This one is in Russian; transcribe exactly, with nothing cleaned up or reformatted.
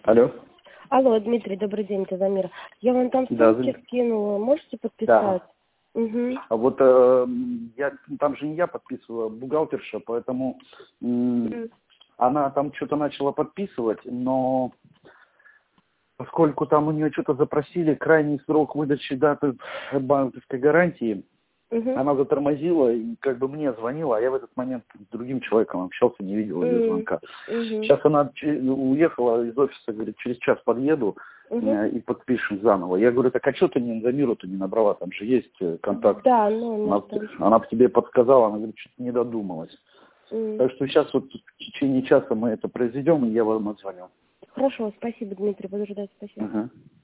Алло. Алло, Дмитрий, добрый день, это Замира. Я вам там Да, ссылки Зам- скинула, можете Да. подписать? Угу. А вот э, я, там же не я подписывала, а бухгалтерша, поэтому м, она там что-то начала подписывать, но поскольку там у нее что-то запросили, крайний срок выдачи даты банковской гарантии, Угу. она затормозила и как бы мне звонила, а я в этот момент с другим человеком общался, не видел ее звонка. Угу. Сейчас она че- уехала из офиса, говорит, через час подъеду Угу. э, и подпишем заново. Я говорю, так а что ты не за миру-то не набрала, там же есть э, контакт. Да, номер Она, там. она бы тебе подсказала, она говорит, что-то не додумалась. М. Так что сейчас вот в течение часа мы это произведем, и я вам отзвоню. Хорошо, спасибо, Дмитрий, буду ждать, спасибо. Ага.